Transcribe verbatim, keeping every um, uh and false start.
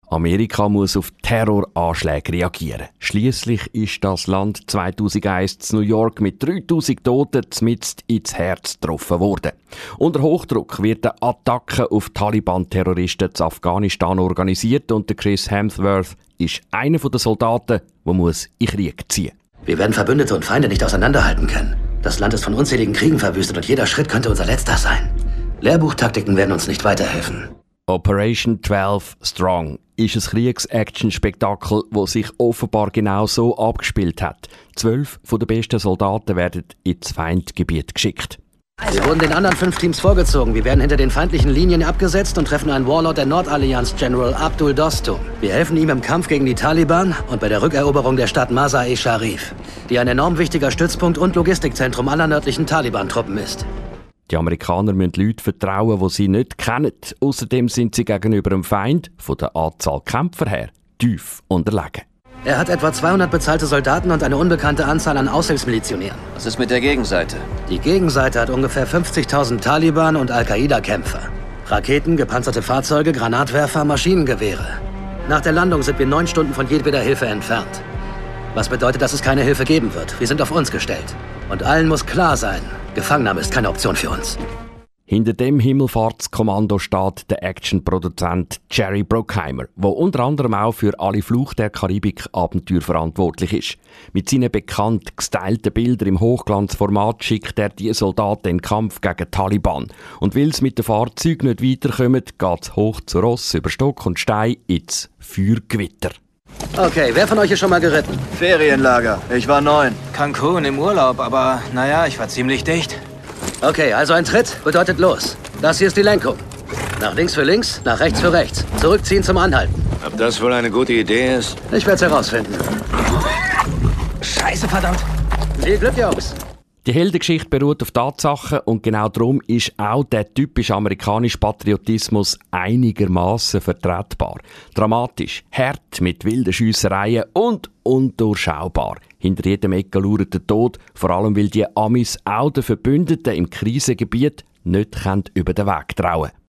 Amerika muss auf Terroranschläge reagieren. Schliesslich ist das Land zweitausendeins zu New York mit dreitausend Toten mitten ins Herz getroffen worden. Unter Hochdruck wird eine Attacke auf Taliban-Terroristen zu Afghanistan organisiert und Chris Hemsworth ist einer der Soldaten, der muss in Krieg ziehen muss. Wir werden Verbündete und Feinde nicht auseinanderhalten können. Das Land ist von unzähligen Kriegen verwüstet und jeder Schritt könnte unser letzter sein. Lehrbuchtaktiken werden uns nicht weiterhelfen. Operation zwölf Strong ist ein Kriegs-Action-Spektakel, das sich offenbar genau so abgespielt hat. Zwölf von den besten Soldaten werden ins Feindgebiet geschickt. Wir wurden den anderen fünf Teams vorgezogen. Wir werden hinter den feindlichen Linien abgesetzt und treffen einen Warlord der Nordallianz, General Abdul Dostum. Wir helfen ihm im Kampf gegen die Taliban und bei der Rückeroberung der Stadt Mazar-e-Sharif, die ein enorm wichtiger Stützpunkt und Logistikzentrum aller nördlichen Taliban-Truppen ist. Die Amerikaner müssen Leute vertrauen, die sie nicht kennen. Außerdem sind sie gegenüber dem Feind, von der Anzahl Kämpfer her, tief unterlegen. Er hat etwa zweihundert bezahlte Soldaten und eine unbekannte Anzahl an Aushilfsmilizionären. Was ist mit der Gegenseite? Die Gegenseite hat ungefähr fünfzigtausend Taliban und Al-Qaida-Kämpfer. Raketen, gepanzerte Fahrzeuge, Granatwerfer, Maschinengewehre. Nach der Landung sind wir neun Stunden von jedweder Hilfe entfernt. Was bedeutet, dass es keine Hilfe geben wird. Wir sind auf uns gestellt. Und allen muss klar sein, Gefangennahme ist keine Option für uns. Hinter dem Himmelfahrtskommando steht der Actionproduzent Jerry Bruckheimer, der unter anderem auch für alle Fluch der Karibik-Abenteuer verantwortlich ist. Mit seinen bekannt gestylten Bildern im Hochglanzformat schickt er die Soldaten in den Kampf gegen Taliban. Und weil sie mit den Fahrzeugen nicht weiterkommen, geht es hoch zu Ross über Stock und Stein ins Feuergewitter. Okay, wer von euch ist schon mal geritten? Ferienlager. Ich war neun. Cancun im Urlaub, aber naja, ich war ziemlich dicht. Okay, also ein Tritt bedeutet los. Das hier ist die Lenkung. Nach links für links, nach rechts für rechts. Zurückziehen zum Anhalten. Ob das wohl eine gute Idee ist? Ich werde es herausfinden. Scheiße, verdammt. Viel Glück, Jungs. Die Heldengeschichte beruht auf Tatsachen und genau darum ist auch der typische amerikanische Patriotismus einigermaßen vertretbar. Dramatisch, hart mit wilden Schiessereien und undurchschaubar. Hinter jedem Ecke lauert der Tod, vor allem weil die Amis auch den Verbündeten im Krisengebiet nicht über den Weg trauen können.